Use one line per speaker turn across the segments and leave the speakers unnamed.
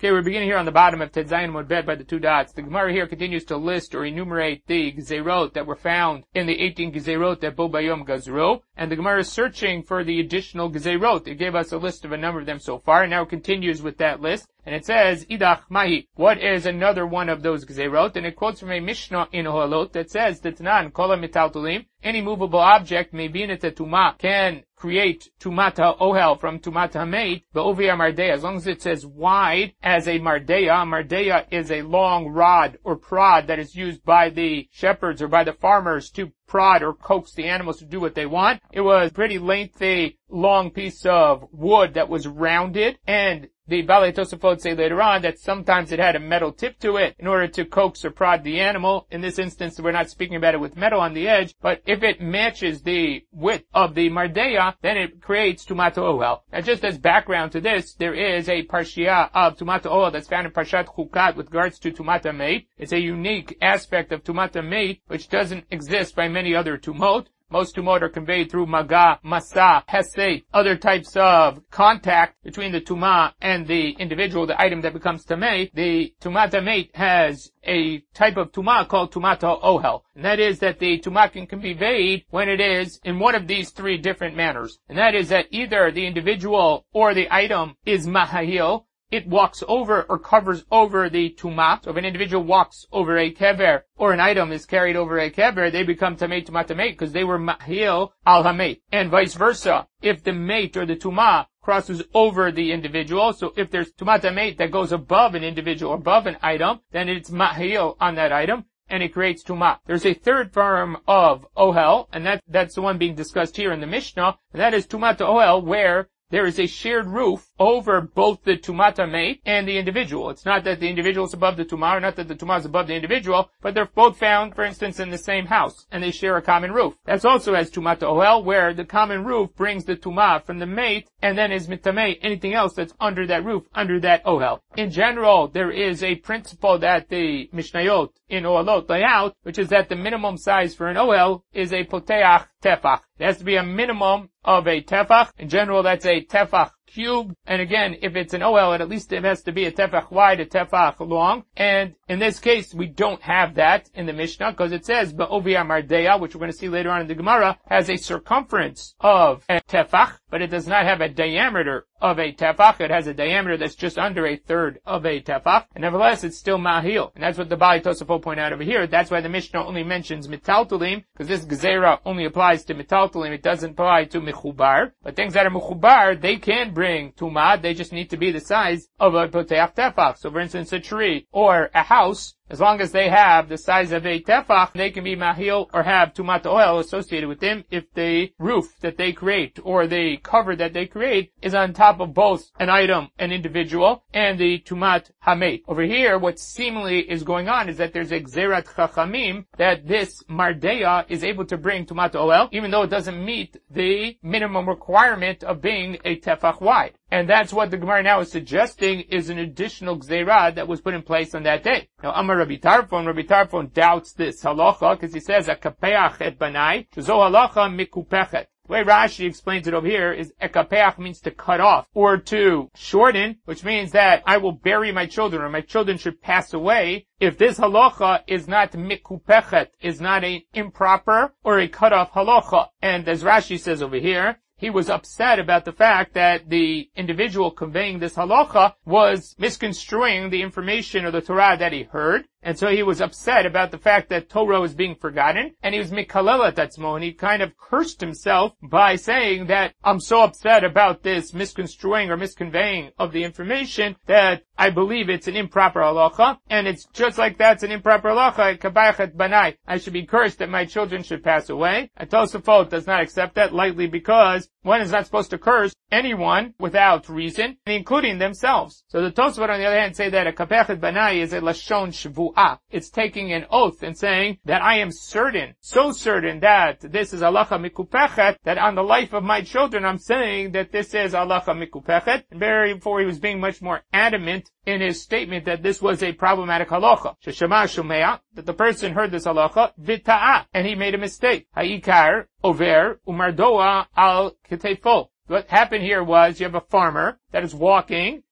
Okay, we're beginning here on the bottom of Tetzayin Amud Bet by the 2 dots. The Gemara here continues to list or enumerate the Gezerot that were found in the 18 Gezerot that Bo Bayom Gazru, and the Gemara is searching for the additional Gezerot. It gave us a list of a number of them so far, and now it continues with that list. And it says, Idach Mahi, what is another one of those Gezerot? And it quotes from a Mishnah in Ohalot that says, Tetnan Kola Metaltulim, any movable object may be in it Tumah, can create Tumata Ohel from Tumata Hameit, Be'ovia Mardeya, as long as it's as wide as a Mardeya. Mardeya is a long rod or prod that is used by the shepherds or by the farmers to prod or coax the animals to do what they want. It was a pretty lengthy, long piece of wood that was rounded, and the Balei Tosafot say later on that sometimes it had a metal tip to it in order to coax or prod the animal. In this instance, we're not speaking about it with metal on the edge, but if it matches the width of the Mardeya, then it creates Tumat Ohel. Now, just as background to this, there is a Parshiah of Tumat Ohel that's found in Parshat Chukat with regards to Tumat HaMeit. It's a unique aspect of Tumat HaMeit, which doesn't exist by many other Tumot. Most tumot are conveyed through maga, masa, hesed, other types of contact between the tumah and the individual, the item that becomes tamei. The tumat tamei has a type of tumah called tumat ohel. And that is that the tumah can be conveyed when it is in one of these 3 different manners. And that is that either the individual or the item is mahahil, it walks over or covers over the tumah. So if an individual walks over a kever or an item is carried over a kever, they become tamei tumat tamei because they were mahil al hameit. And vice versa. If the mate or the tumah crosses over the individual, so if there's tumat hameit that goes above an individual or above an item, then it's mahil on that item, and it creates tumah. There's a third form of ohel, and that's the one being discussed here in the Mishnah, and that is tumat ohel, where there is a shared roof over both the Tumat HaMeit and the individual. It's not that the individual is above the Tumah, or not that the Tumah is above the individual, but they're both found, for instance, in the same house, and they share a common roof. That's also as Tumat Ohel, where the common roof brings the Tumah from the Meit, and then is Mitamei, anything else that's under that roof, under that Ohel. In general, there is a principle that the Mishnayot in Ohalot lay out, which is that the minimum size for an Ohel is a Poteach Tefach. It has to be a minimum of a tefach. In general, that's a tefach cubed. And again, if it's an ohel, at least it has to be a tefach wide, a tefach long. And in this case, we don't have that in the Mishnah because it says Ba'ovia Mardeya, which we're going to see later on in the Gemara, has a circumference of a tefach, but it does not have a diameter of a tefach. It has a diameter that's just under a third of a tefach. And nevertheless, it's still mahil. And that's what the Balei Tosafot point out over here. That's why the Mishnah only mentions metaltulim, because this gezerah only applies to metaltulim. It doesn't apply to mechubar. But things that are mechubar, they can bring tumah. They just need to be the size of a poteach tefach. So for instance, a tree or a house, as long as they have the size of a tefach, they can be mahil or have tumat ohel associated with them if the roof that they create or the cover that they create is on top of both an item, an individual, and the tumat hameit. Over here, what seemingly is going on is that there's a gzerat chachamim that this mardeya is able to bring tumat ohel, even though it doesn't meet the minimum requirement of being a tefach wide. And that's what the Gemara now is suggesting is an additional gzeirah that was put in place on that day. Now, Amar Rabbi Tarfon doubts this halacha because he says, "Akapeach et banai, zo halacha mikupechet." The way Rashi explains it over here is ekapeach means to cut off or to shorten, which means that I will bury my children or my children should pass away. If this halacha is not mikupechet, is not an improper or a cut off halacha. And as Rashi says over here, he was upset about the fact that the individual conveying this halacha was misconstruing the information or the Torah that he heard. And so he was upset about the fact that Torah was being forgotten, and he was mikalel atzmo, and he kind of cursed himself by saying that I'm so upset about this misconstruing or misconveying of the information that I believe it's an improper halacha, and it's just like that's an improper halacha, kabayachet banai. I should be cursed that my children should pass away. And Tosafot does not accept that lightly because one is not supposed to curse anyone without reason, including themselves. So the Tosafot on the other hand say that a kabayachet banai is a lashon shvu. It's taking an oath and saying that I am certain, so certain that this is halacha mikupechet, that on the life of my children I'm saying that this is halacha mikupechet. And before he was being much more adamant in his statement that this was a problematic halacha. Sheshama shumea, that the person heard this halacha, vita'a, and he made a mistake. Ha'ikar, over, umardoa al ketefo. What happened here was you have a farmer that is walking,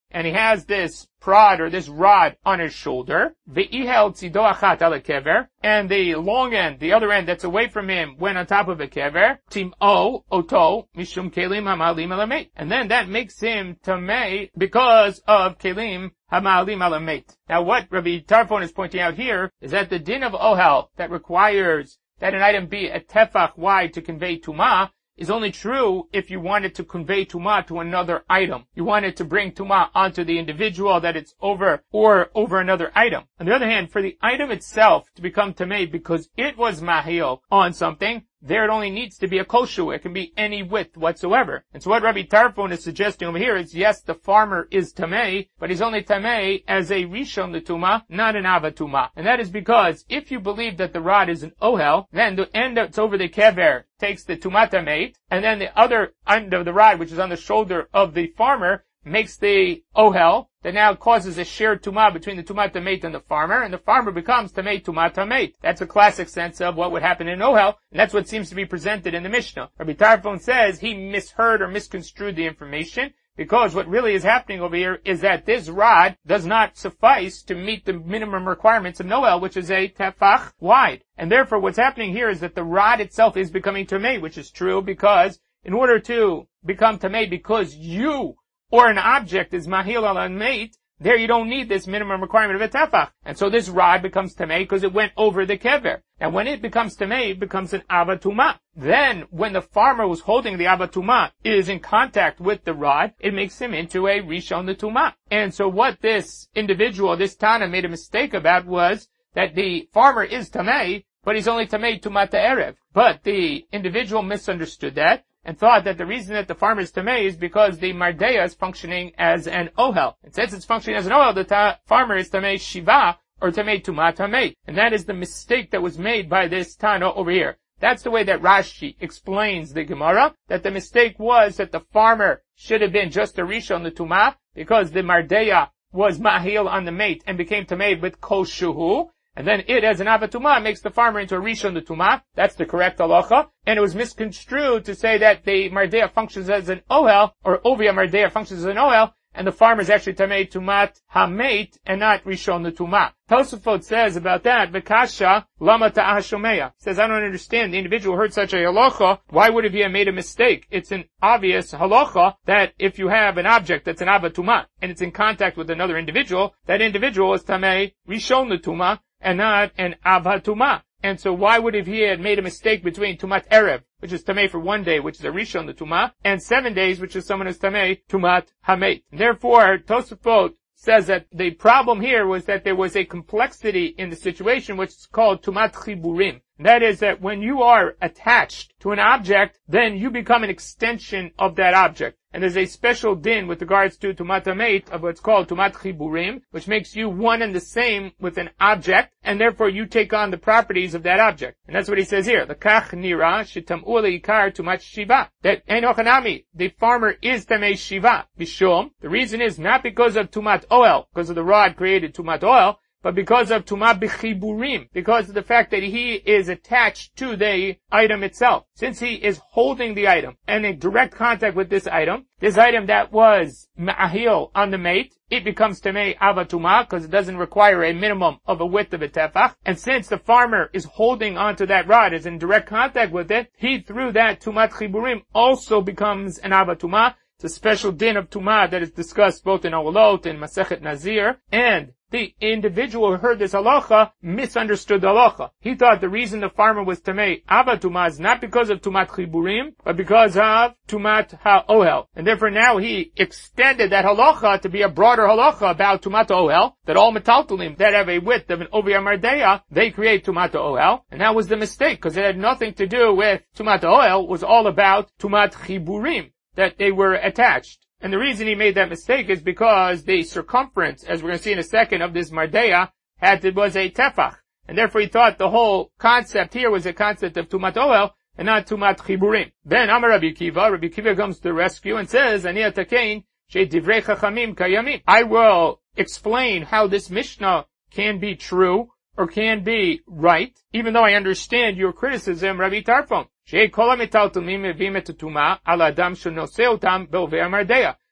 and he has this prod or this rod on his shoulder, ve'ihel tzido achat ala kever, and the long end, the other end that's away from him, went on top of a kever, tim'o oto mishum kelim hamalim alamet, and then that makes him tamei because of kelim hamalim alamet. Now what Rabbi Tarfon is pointing out here is that the din of ohel that requires that an item be a tefach wide to convey tumah is only true if you wanted to convey tumah to another item. You wanted to bring tumah onto the individual that it's over, or over another item. On the other hand, for the item itself to become tamei because it was mahil on something, there it only needs to be a koshu. It can be any width whatsoever. And so what Rabbi Tarfon is suggesting over here is, yes, the farmer is tamei, but he's only tamei as a rishon l'tumah, not an avatuma. And that is because if you believe that the rod is an ohel, then the end that's over the kever takes the tumat tameit, and then the other end of the rod, which is on the shoulder of the farmer, makes the ohel that now causes a shared tumah between the tumat tameit and the farmer becomes tamei tumat tameit. That's a classic sense of what would happen in ohel, and that's what seems to be presented in the Mishnah. Rabbi Tarfon says he misheard or misconstrued the information, because what really is happening over here is that this rod does not suffice to meet the minimum requirements of Noel, which is a tefach wide. And therefore what's happening here is that the rod itself is becoming tamei, which is true because in order to become tamei because you or an object is mahil al meit, there you don't need this minimum requirement of a tefach. And so this rod becomes tamei because it went over the kever. Now when it becomes tamei, it becomes an avatuma. Then when the farmer who's holding the avatuma is in contact with the rod, it makes him into a rishon l'tumah. And so what this individual, this Tana, made a mistake about was that the farmer is tamei, but he's only tamei tumat erev. But the individual misunderstood that and thought that the reason that the farmer is tamei is because the mardeya is functioning as an ohel. And since it's functioning as an ohel, the farmer is tamei shiva, or tamei tumat tamei. And that is the mistake that was made by this Tana over here. That's the way that Rashi explains the Gemara, that the mistake was that the farmer should have been just a rishon l'tumah, because the mardeya was mahil on the mate and became tamei with koshuhu. And then it, as an avatuma, makes the farmer into a rishon l'tumah. That's the correct halacha. And it was misconstrued to say that the mardeya functions as an ohel, or ovia mardeya functions as an ohel, and the farmer is actually tamei tumat hameit and not rishon l'tumah. Tosafot says about that, v'kasha lama ta'ashomeya. Says, I don't understand. The individual heard such a halacha. Why would he have made a mistake? It's an obvious halacha that if you have an object that's an avatuma and it's in contact with another individual, that individual is tamei rishon l'tumah and not an avatuma. And so why would he have made a mistake between tumat erev, which is tamei for 1 day, which is a rishon l'tumah, and 7 days, which is someone who's tamei tumat hameit? Therefore, Tosafot says that the problem here was that there was a complexity in the situation which is called tumat chiburim. That is that when you are attached to an object, then you become an extension of that object. And there's a special din with regards to tumat hameit of what's called tumat chiburim, which makes you one and the same with an object, and therefore you take on the properties of that object. And that's what he says here. L'kach nira shetam'u le'ikar tumat shiva. That enochanami, the farmer is tamei shiva. Bishom. The reason is not because of tumat oil, because of the rod created tumat oil, but because of tumat b'chiburim, because of the fact that he is attached to the item itself. Since he is holding the item and in direct contact with this item that was ma'ahil on the mate, it becomes tamei avatuma because it doesn't require a minimum of a width of a tefach. And since the farmer is holding onto that rod, is in direct contact with it, he through that tumat chiburim also becomes an avatuma. It's a special din of tumah that is discussed both in Awalot and Masechet Nazir, and the individual who heard this halacha misunderstood the halacha. He thought the reason the farmer was tamei avatuma is not because of tumat chiburim, but because of tumat ha'ohel. And therefore now he extended that halacha to be a broader halacha about tumat ha'ohel, that all metaltalim that have a width of an ovia mardeya, they create tumat ha'ohel. And that was the mistake, because it had nothing to do with tumat ha'ohel, it was all about tumat chiburim, that they were attached. And the reason he made that mistake is because the circumference, as we're going to see in a second, of this mardeya was a tefach. And therefore he thought the whole concept here was a concept of tumat ohel and not tumat chiburim. Then Amar Rabbi Kiva comes to the rescue and says, Ani atakein she'divrei chachamim kayamim. I will explain how this Mishnah can be true or can be right, even though I understand your criticism, Rabbi Tarfon. That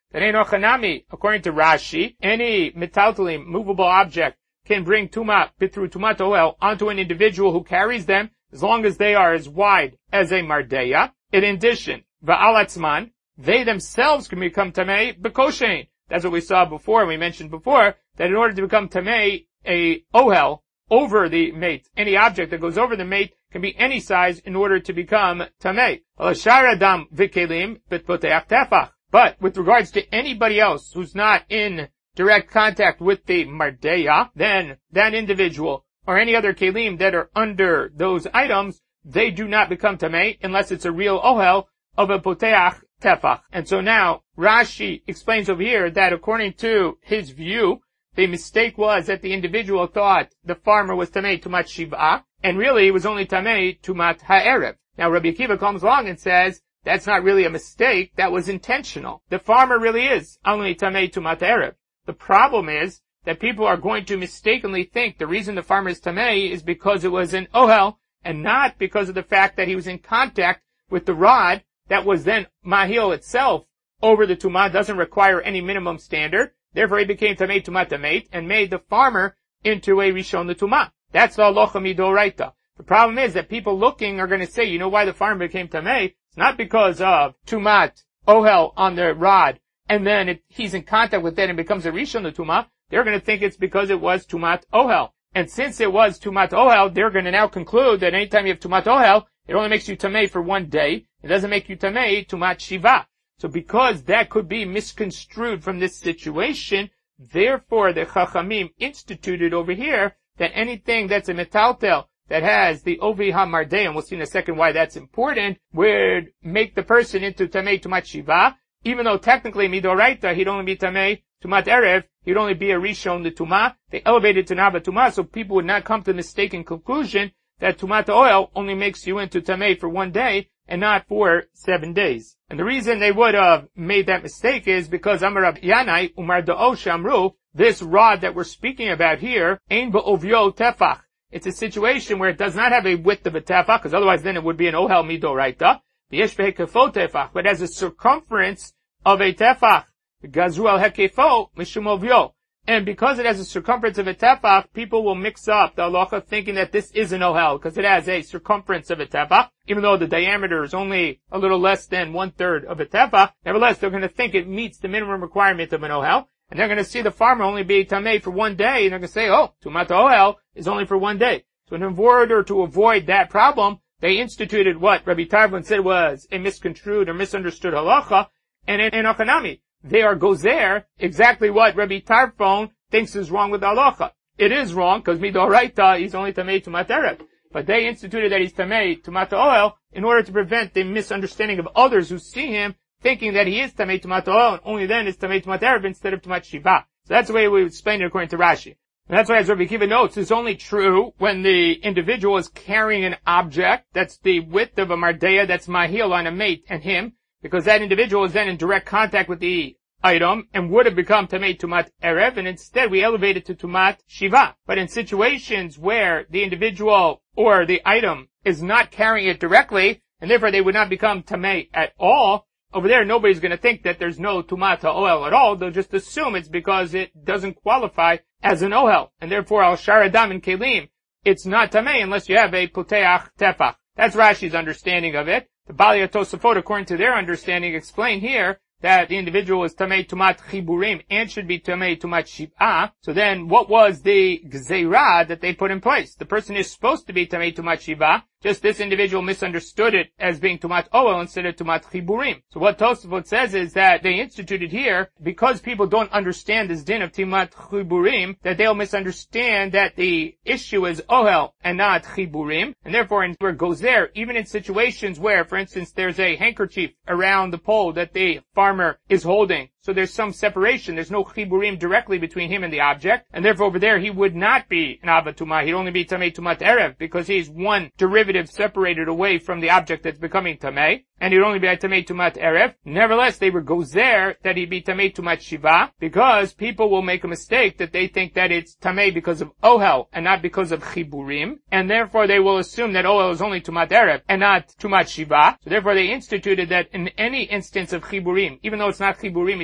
That ain't ochanami. According to Rashi, any metaltalim, movable object, can bring tuma through tumat ohel onto an individual who carries them, as long as they are as wide as a mardeya. In addition, va'alatzman, they themselves can become tamei b'koshein. That's what we saw before, we mentioned before, that in order to become tamei, a ohel, over the mate, any object that goes over the mate can be any size in order to become tamei. But with regards to anybody else who's not in direct contact with the mardeya, then that individual or any other kelim that are under those items, they do not become tamei unless it's a real ohel of a poteach tefach. And so now Rashi explains over here that according to his view, the mistake was that the individual thought the farmer was tamei tumat shiv'ah, and really he was only tamei tumat ha'erev. Now Rabbi Akiva comes along and says, that's not really a mistake, that was intentional. The farmer really is only tamei tumat ha'erev. The problem is that people are going to mistakenly think the reason the farmer is tamei is because it was an ohel, and not because of the fact that he was in contact with the rod that was then mahil itself over the tumah, doesn't require any minimum standard. Therefore, he became tamei tumat tameit and made the farmer into a rishon l'tumah. That's the halacha midoraita. The problem is that people looking are going to say, you know why the farmer became tamei? It's not because of tumat ohel on the rod, and then he's in contact with that and becomes a rishon l'tumah. They're going to think it's because it was tumat ohel. And since it was tumat ohel, they're going to now conclude that anytime you have tumat ohel, it only makes you tamei for one day. It doesn't make you tamei tumat shiva. So because that could be misconstrued from this situation, therefore the Chachamim instituted over here that anything that's a metaltel that has the ovi ha-mardei, and we'll see in a second why that's important, would make the person into tamei tumat shiva, even though technically midoraita he'd only be tamei tumat erev, he'd only be a rishon l'tumah. They elevated to nava tumah, so people would not come to the mistaken conclusion that tumat oil only makes you into tamei for one day and not for 7 days. And the reason they would have made that mistake is because Amar Rav Yanai Umar Da'o Shamru, this rod that we're speaking about here, Ein Ba'ovyo Tefach. It's a situation where it does not have a width of a tefach, because otherwise then it would be an ohel midoraita. V'yesh behekefo tefach, but has a circumference of a tefach. Gazru al hekefo mishum ovyo. And because it has a circumference of a tefach, people will mix up the halacha thinking that this is an ohel, because it has a circumference of a tefach, even though the diameter is only a little less than 1/3 of a tefach. Nevertheless, they're going to think it meets the minimum requirement of an ohel, and they're going to see the farmer only be tamei for 1 day, and they're going to say, oh, tumat ohel is only for 1 day. So in order to avoid that problem, they instituted what Rabbi Tarfon said was a misconstrued or misunderstood halacha, and in Ochanami, they are gozer exactly what Rabbi Tarfon thinks is wrong with the halacha. It is wrong because midoraita he's only tamei tumat erev, but they instituted that he's tamei tumat oil in order to prevent the misunderstanding of others who see him thinking that he is tamei tumat oil and only then is tamei tumat erev instead of tumat shiva. So that's the way we explain it according to Rashi. And that's why, as Rabbi Akiva notes, it's only true when the individual is carrying an object that's the width of a mardeya that's mahil on a mate and him, because that individual is then in direct contact with the item and would have become tamei tumat erev, and instead we elevate it to tumat shiva. But in situations where the individual or the item is not carrying it directly, and therefore they would not become tamei at all, over there nobody's going to think that there's no tumat ha'ohel at all. They'll just assume it's because it doesn't qualify as an ohel, and therefore al sharadam and kelim, it's not tamei unless you have a poteach tefach. That's Rashi's understanding of it. The Balei Tosafot, according to their understanding, explain here that the individual is tamei tumat chiburim and should be tamei tumat shiv'ah. So then, what was the gzeirah that they put in place? The person is supposed to be tamei tumat shiv'ah. Just this individual misunderstood it as being tumat oel instead of tumat chiburim. So what Tosafot says is that they instituted here, because people don't understand this din of tumat chiburim, that they'll misunderstand that the issue is ohel and not chiburim, and therefore where it goes there, even in situations where, for instance, there's a handkerchief around the pole that the farmer is holding. So there's some separation. There's no chiburim directly between him and the object, and therefore over there he would not be an ava tumah. He'd only be tamei tumat erev because he's one derivative separated away from the object that's becoming tamei, and he'd only be a tamei tumat erev. Nevertheless, they would go there that he'd be tamei tumat shiva, because people will make a mistake that they think that it's tamei because of ohel and not because of chiburim, and therefore they will assume that ohel is only tumat erev and not tumat shiva. So therefore they instituted that in any instance of chiburim, even though it's not chiburim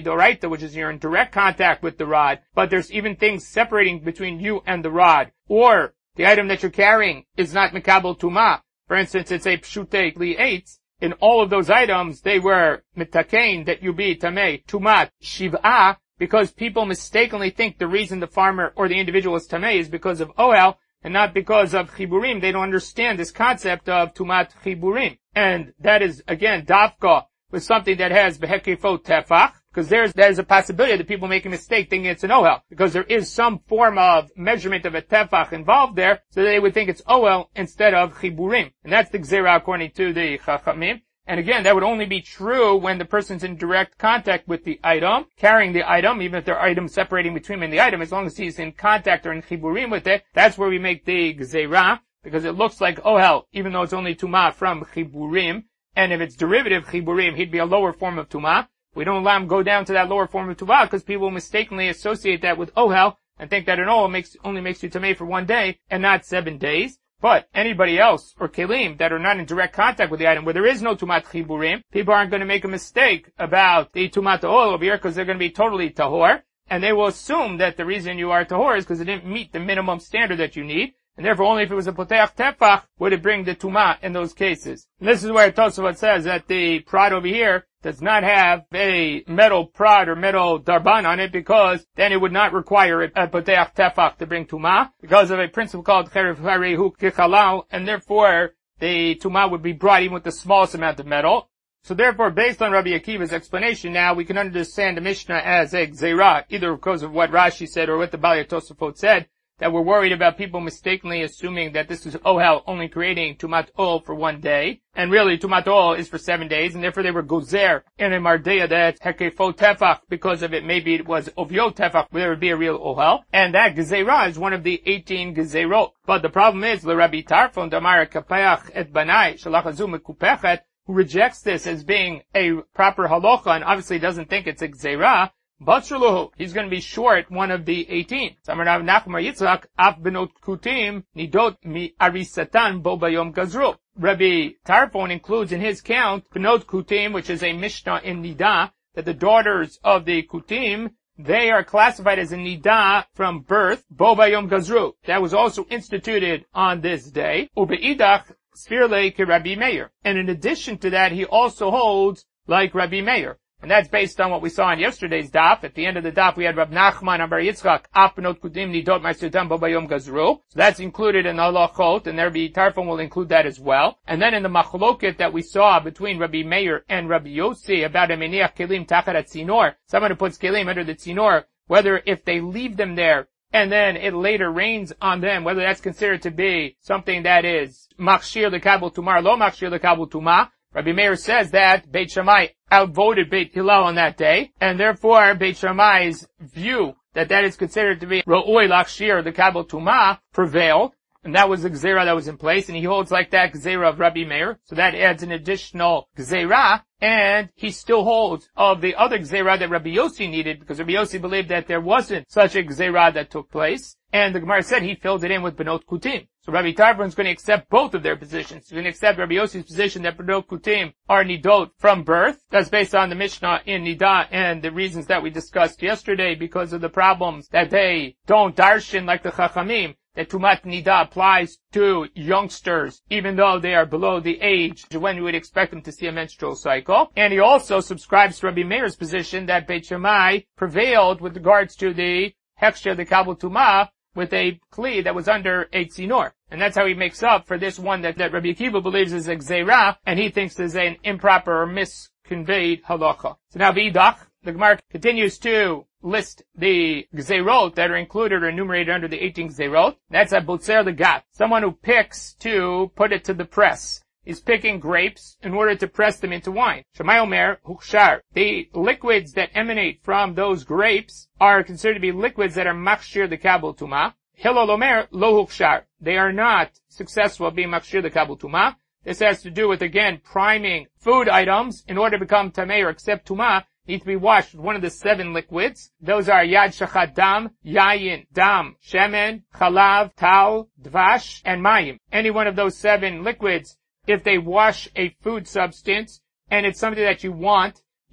midoraita, which is you're in direct contact with the rod, but there's even things separating between you and the rod, or the item that you're carrying is not mikabel tuma. For instance, it's a pshute li'etz. In all of those items, they were mitakein, that you be tamei, tumat, shiv'ah, because people mistakenly think the reason the farmer or the individual is tamei is because of ohel, and not because of chiburim. They don't understand this concept of tumat chiburim. And that is, again, dafka with something that has behekefot tefach, because there's a possibility that people make a mistake thinking it's an ohel, because there is some form of measurement of a tefach involved there, so they would think it's ohel instead of chiburim. And that's the gzera according to the chachamim. And again, that would only be true when the person's in direct contact with the item, carrying the item, even if there are items separating between him and the item, as long as he's in contact or in chiburim with it, that's where we make the gzeira, because it looks like ohel, even though it's only tumah from chiburim. And if it's derivative chiburim, he'd be a lower form of tumah. We don't allow him go down to that lower form of tumah because people mistakenly associate that with ohel and think that an ohel only makes you tamei for 1 day and not 7 days. But anybody else, or kelim, that are not in direct contact with the item, where there is no tumat chiburim, people aren't going to make a mistake about the tumat oil over here because they're going to be totally tahor, and they will assume that the reason you are tahor is because it didn't meet the minimum standard that you need, and therefore only if it was a poteach tefach would it bring the tumah in those cases. And this is where Tosafot says that the prod over here does not have a metal prod or metal darban on it, because then it would not require a poteach tefach to bring tumah, because of a principle called cherev harehu kichalal, and therefore the tumah would be brought even with the smallest amount of metal. So therefore, based on Rabbi Akiva's explanation now, we can understand the Mishnah as a gzeira, either because of what Rashi said or what the Balei Tosafot said, that we're worried about people mistakenly assuming that this is ohel only creating tumat ol for 1 day, and really tumat ol is for 7 days, and therefore they were gozer in a mardeya that hekefo tefach, because of it maybe it was ovyo tefach, where there would be a real ohel, and that gezerah is one of the 18 gezerot. But the problem is, Rabbi Tarfon damar kapeach et banai shalachazu mekupechet, who rejects this as being a proper halacha and obviously doesn't think it's a gezerah, Batshaluhu, he's going to be short one of the 18. Samar Nachmar Yitzchak, af benot kutim, nidot mi arisatan bo bayom gazru. Rabbi Tarfon includes in his count benot kutim, which is a Mishnah in Nida, that the daughters of the kutim, they are classified as a Nida from birth, bo bayom gazru. That was also instituted on this day. Ubeidach, sfirle ke Rabbi Meir. And in addition to that, he also holds like Rabbi Meir. And that's based on what we saw in yesterday's daf. At the end of the daf, we had Rab Nachman and Bar Yitzchak, af benot kutim nidot ma'asutam bo bayom gazru. So that's included in the halachot, and Rabbi Tarfon will include that as well. And then in the machloket that we saw between Rabbi Meir and Rabbi Yossi about a meniach kelim tachat tzinor, someone who puts kelim under the tzinor, whether if they leave them there and then it later rains on them, whether that's considered to be something that is machshir lekabel tumah, lo machshir lekabel tumah. Rabbi Meir says that Beit Shammai outvoted Beit Hillel on that day, and therefore Beit Shammai's view that is considered to be Ro'oi Lachshir, the Kabel Tumah, prevailed, and that was the Gzeira that was in place, and he holds like that Gzeira of Rabbi Meir, so that adds an additional Gzeira, and he still holds of the other Gzeira that Rabbi Yossi needed, because Rabbi Yossi believed that there wasn't such a Gzeira that took place, and the Gemara said he filled it in with Benot Kutim. So Rabbi Tarfon is going to accept both of their positions. He's going to accept Rabbi Yossi's position that Benot Kutim are Nidot from birth. That's based on the Mishnah in Nida and the reasons that we discussed yesterday, because of the problems that they don't darshan like the Chachamim, that Tumat Nida applies to youngsters, even though they are below the age when you would expect them to see a menstrual cycle. And he also subscribes to Rabbi Meir's position that Beit Shammai prevailed with regards to the Hechsher, the Kabul Tumah, with a kli that was under a tzinor. And that's how he makes up for this one that Rabbi Akiva believes is a gzeira, and he thinks is an improper or misconveyed halacha. So now V'idach, the Gemara continues to list the gzeirot that are included or enumerated under the 18 gzeirot. That's a botzer legat, someone who picks to put it to the press. He's picking grapes in order to press them into wine. Shammai Omer Hukshar. The liquids that emanate from those grapes are considered to be liquids that are machshir the kabul tumah. Hillel Omer Lo Hukshar. They are not successful at being machshir the kabul tumah. This has to do with, again, priming food items in order to become tamei or accept tumah. Need to be washed with one of the 7 liquids. Those are yad shachat dam, yayin, dam, shemen, chalav, tal, dvash, and mayim. Any one of those 7 liquids, if they wash a food substance, and it's something that you want,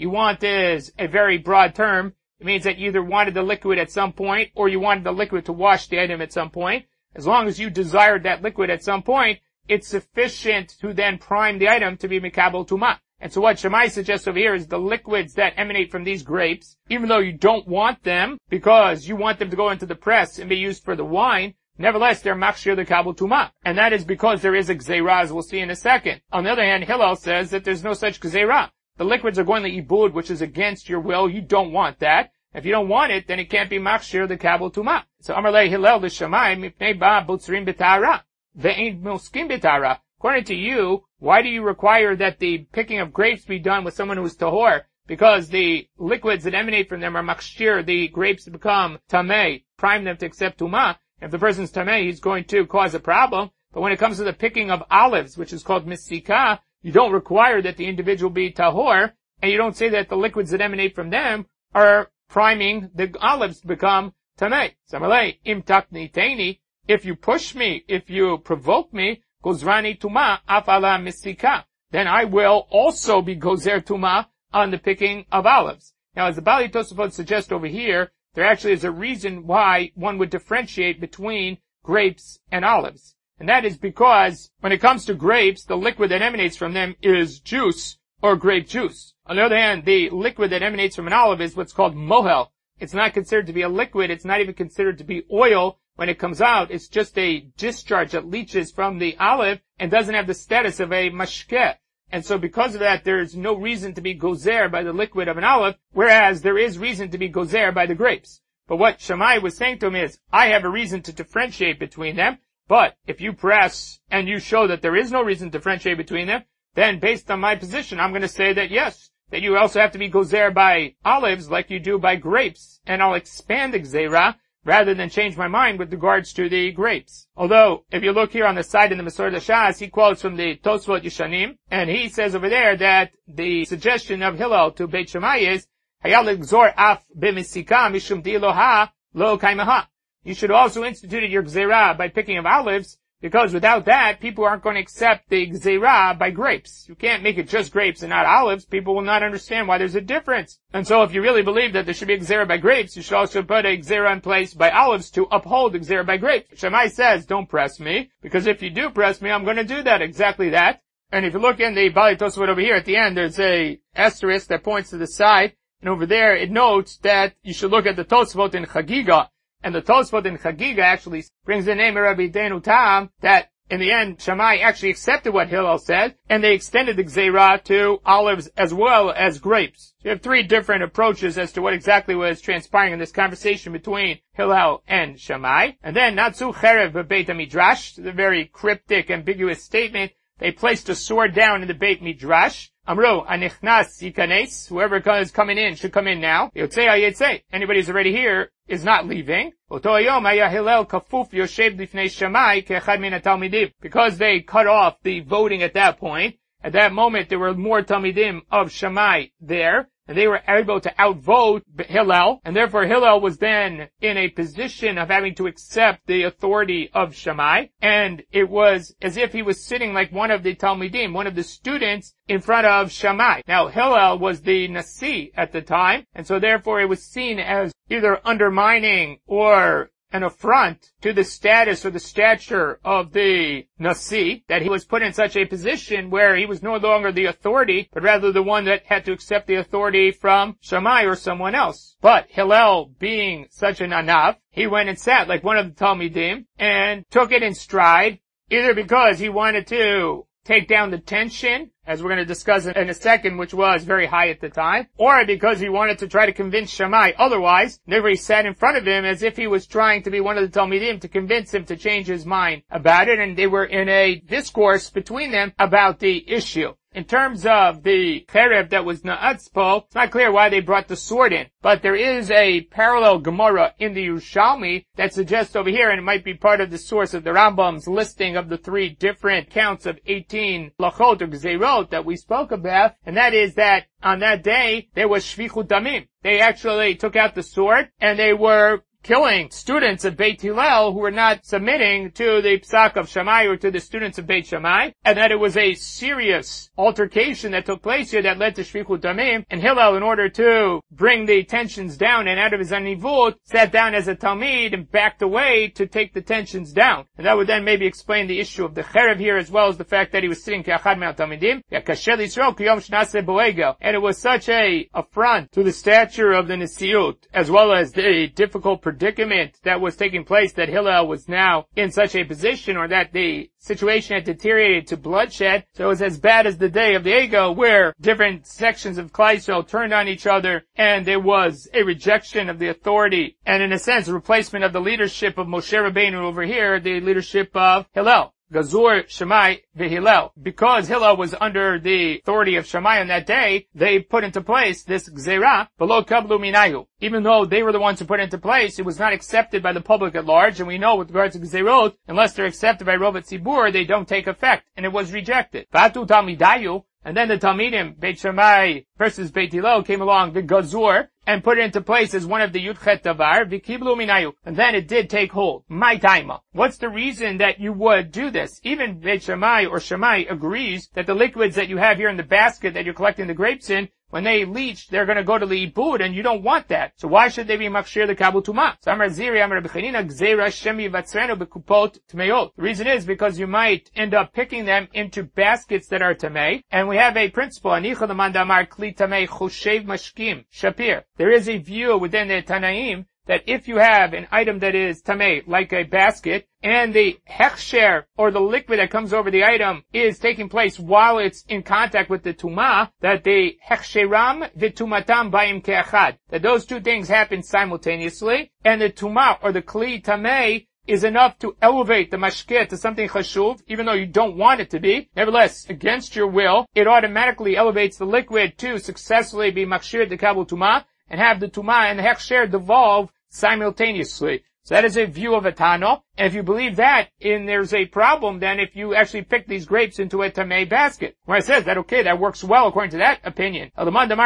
You want is a very broad term. It means that you either wanted the liquid at some point or you wanted the liquid to wash the item at some point. As long as you desired that liquid at some point, it's sufficient to then prime the item to be mikabel tumah. And so what Shammai suggests over here is the liquids that emanate from these grapes, even though you don't want them because you want them to go into the press and be used for the wine, nevertheless they're makshir the kabel tumah. And that is because there is a gzeirah, as we'll see in a second. On the other hand, Hillel says that there's no such gzeirah. The liquids are going to ibud, which is against your will. You don't want that. If you don't want it, then it can't be makshir the kabel tumah. So Amar lei Hillel the Shammai mipnei ba butzrim b'tara ve'ein muskim b'tara. According to you, why do you require that the picking of grapes be done with someone who is tahor? Because the liquids that emanate from them are makshir, the grapes become tameh, prime them to accept tumah. If the person's tameh, he's going to cause a problem. But when it comes to the picking of olives, which is called misika, you don't require that the individual be tahor, and you don't say that the liquids that emanate from them are priming the olives to become tameh. Samalei, im takniteni, if you push me, if you provoke me, gozrani tuma afala misika, then I will also be gozer tuma on the picking of olives. Now, as the Bali Tosafot suggests over here, there actually is a reason why one would differentiate between grapes and olives. And that is because when it comes to grapes, the liquid that emanates from them is juice or grape juice. On the other hand, the liquid that emanates from an olive is what's called mohel. It's not considered to be a liquid. It's not even considered to be oil. When it comes out, it's just a discharge that leaches from the olive and doesn't have the status of a mashkeh. And so because of that, there's no reason to be gozer by the liquid of an olive, whereas there is reason to be gozer by the grapes. But what Shammai was saying to him is, I have a reason to differentiate between them, but if you press and you show that there is no reason to differentiate between them, then based on my position, I'm going to say that yes, that you also have to be gozer by olives like you do by grapes, and I'll expand the gzeirah rather than change my mind with regards to the grapes. Although, if you look here on the side in the Masorah Shas, he quotes from the Tosfot Yishanim, and he says over there that the suggestion of Hillel to Beit Shammai is, Hayal gzor af b'misika mishum di'loha lo kaimaha. You should also institute your gzeirah by picking of olives, because without that, people aren't going to accept the gzeirah by grapes. You can't make it just grapes and not olives. People will not understand why there's a difference. And so if you really believe that there should be a gzeirah by grapes, you should also put a gzeirah in place by olives to uphold the gzeirah by grapes. Shammai says, don't press me, because if you do press me, I'm going to do that, exactly that. And if you look in the Bali Tosafot over here at the end, there's a asterisk that points to the side, and over there it notes that you should look at the Tosafot in Chagiga. And the Tosfot in Chagiga actually brings the name of Rabbi Denu Tam, that in the end, Shammai actually accepted what Hillel said, and they extended the gzeirah to olives as well as grapes. So you have three different approaches as to what exactly was transpiring in this conversation between Hillel and Shammai. And then, Natsu Cherev Beit HaMidrash, the very cryptic, ambiguous statement, they placed a sword down in the Beit Midrash. Amru, anichnas yikanes, whoever is coming in should come in now. Yotzei hayetzei, anybody who's already here is not leaving. Oto hayom haya Hillel kafuf yoshev lifnei Shammai ke'echad min hatalmidim. Because they cut off the voting at that point, at that moment there were more talmidim of Shammai there, and they were able to outvote Hillel, and therefore Hillel was then in a position of having to accept the authority of Shammai, and it was as if he was sitting like one of the Talmidim, one of the students, in front of Shammai. Now, Hillel was the Nasi at the time, and so therefore it was seen as either undermining or an affront to the status or the stature of the Nasi, that he was put in such a position where he was no longer the authority, but rather the one that had to accept the authority from Shammai or someone else. But Hillel, being such an anav, he went and sat like one of the Talmidim and took it in stride, either because he wanted to take down the tension, as we're going to discuss in a second, which was very high at the time, or because he wanted to try to convince Shammai otherwise. Therefore he sat in front of him as if he was trying to be one of the Talmidim to convince him to change his mind about it, and they were in a discourse between them about the issue. In terms of the Cherev that was Na'atzpo, it's not clear why they brought the sword in. But there is a parallel Gemara in the Yerushalmi that suggests over here, and it might be part of the source of the Rambam's listing of the three different counts of 18 lachot or gzeirot that we spoke about, and that is that on that day, there was shvichut damim. They actually took out the sword, and they were killing students of Beit Hillel who were not submitting to the Psak of Shammai or to the students of Beit Shammai, and that it was a serious altercation that took place here that led to Shvichut Damim, and Hillel, in order to bring the tensions down and out of his anivut, sat down as a Talmid and backed away to take the tensions down. And that would then maybe explain the issue of the Cherev here, as well as the fact that he was sitting Ke'achad Me'al Talmidim, and it was such a affront to the stature of the Nesiut, as well as the difficult predicament that was taking place, that Hillel was now in such a position, or that the situation had deteriorated to bloodshed. So it was as bad as the day of the Ego, where different sections of Klal Yisrael turned on each other, and there was a rejection of the authority, and in a sense, a replacement of the leadership of Moshe Rabbeinu over here, the leadership of Hillel. Gazur, Shammai, Hillel. Because Hillel was under the authority of Shammai on that day, they put into place this Gzeira, below Kablu Minayu. Even though they were the ones who put it into place, it was not accepted by the public at large, and we know with regards to Gzeirot, unless they're accepted by Rovat Tzibur, they don't take effect, and it was rejected. Vatu Talmidayu, and then the Talmidim, Beit Shammai versus Beit Hillel, came along, the Gazur, and put it into place as one of the Yudchet Davar, Vikiblu Minayu. And then it did take hold. My taima. What's the reason that you would do this? Even Beit Shammai or Shammai agrees that the liquids that you have here in the basket that you're collecting the grapes in, when they leach, they're going to go to the ibud, and you don't want that. So why should they be makshir the kabul tuma? So Amar Ziri, Amar Bechanina, Gzeira Shemi Vatzrenu Bekupot Tmeot. The reason is because you might end up picking them into baskets that are tamei, and we have a principle, Anicha the Mandamar Kli Tamei Choshev Mashkim Shapir. There is a view within the Tanaim that if you have an item that is tamei, like a basket, and the hechsher, or the liquid that comes over the item, is taking place while it's in contact with the tumah, that the hechsheram v'tumatam ba'im ke'achad, that those two things happen simultaneously, and the tumah, or the kli tamei, is enough to elevate the mashkeh to something chashuv, even though you don't want it to be. Nevertheless, against your will, it automatically elevates the liquid to successfully be makshir the kabul tumah, and have the tumah and the hechsher devolve simultaneously. So that is a view of a Tano. And if you believe that, and there's a problem then if you actually pick these grapes into a tamei basket. Where it says that, okay, that works well according to that opinion. According to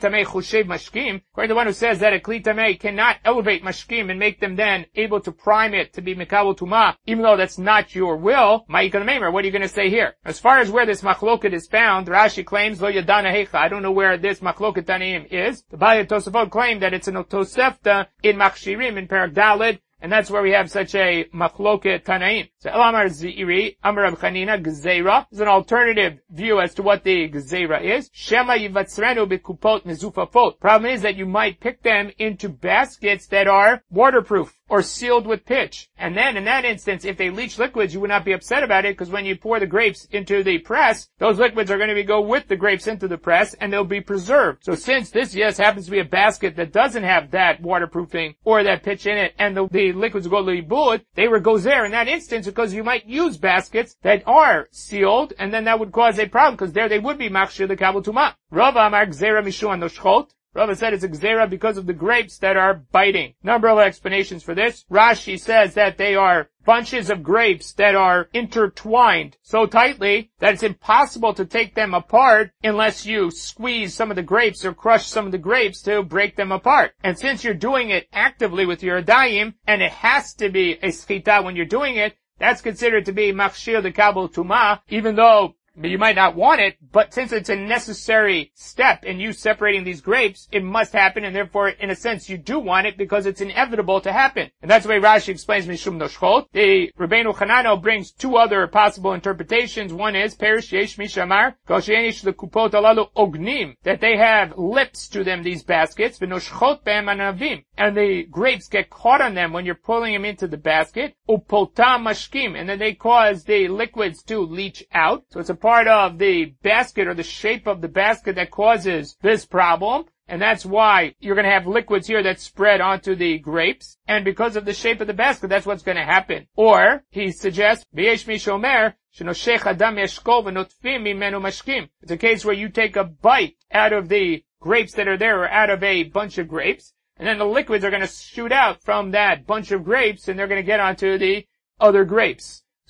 the one who says that a kli tamei cannot elevate mashkim and make them then able to prime it to be mikabel tumah, even though that's not your will, what are you going to say here? As far as where this machloket is found, Rashi claims, lo yadana heicha, I don't know where this machloket Tanaim is. The Baalei Tosafot claim that it's an Tosefta in Machshirim in Perek Daled, and that's where we have such a machloket Tanaim. So Elamar Ziri, Amar Rab Chanina, Gzeira is an alternative view as to what the Gzeira is. Shema yivatzrenu bekupot mezufafot. Problem is that you might pick them into baskets that are waterproof or sealed with pitch. And then in that instance, if they leach liquids, you would not be upset about it, because when you pour the grapes into the press, those liquids are going to go with the grapes into the press, and they'll be preserved. So since this, yes, happens to be a basket that doesn't have that waterproofing or that pitch in it, and the liquids go to the ibud, they were gozer in that instance, because you might use baskets that are sealed, and then that would cause a problem, because there they would be makshir the kabul tumah. Rava amar gzeira mishu anoshchot. Rava said it's a gzeira because of the grapes that are biting. Number of explanations for this. Rashi says that they are bunches of grapes that are intertwined so tightly that it's impossible to take them apart unless you squeeze some of the grapes or crush some of the grapes to break them apart. And since you're doing it actively with your adayim, and it has to be a schita when you're doing it, that's considered to be makshir the kabul tumah, even though you might not want it, but since it's a necessary step in you separating these grapes, it must happen, and therefore, in a sense, you do want it because it's inevitable to happen. And that's the way Rashi explains Mishum Noshchot. The Rabbeinu Chanano brings two other possible interpretations. One is, Perish Yesh Mishamar, Koshenish the Kupot Alalu Ognim, that they have lips to them, these baskets, V'noshchot Be'em Anavim, and the grapes get caught on them when you're pulling them into the basket, Upotam Mashkim, and then they cause the liquids to leach out. So it's a part of the basket or the shape of the basket that causes this problem. And that's why you're going to have liquids here that spread onto the grapes. And because of the shape of the basket, that's what's going to happen. Or, he suggests, V'yesh mishomer, shenoshech adam yeshkol v'notfim mimenu mashkim. It's a case where you take a bite out of the grapes that are there, or out of a bunch of grapes, and then the liquids are going to shoot out from that bunch of grapes, and they're going to get onto the other grapes.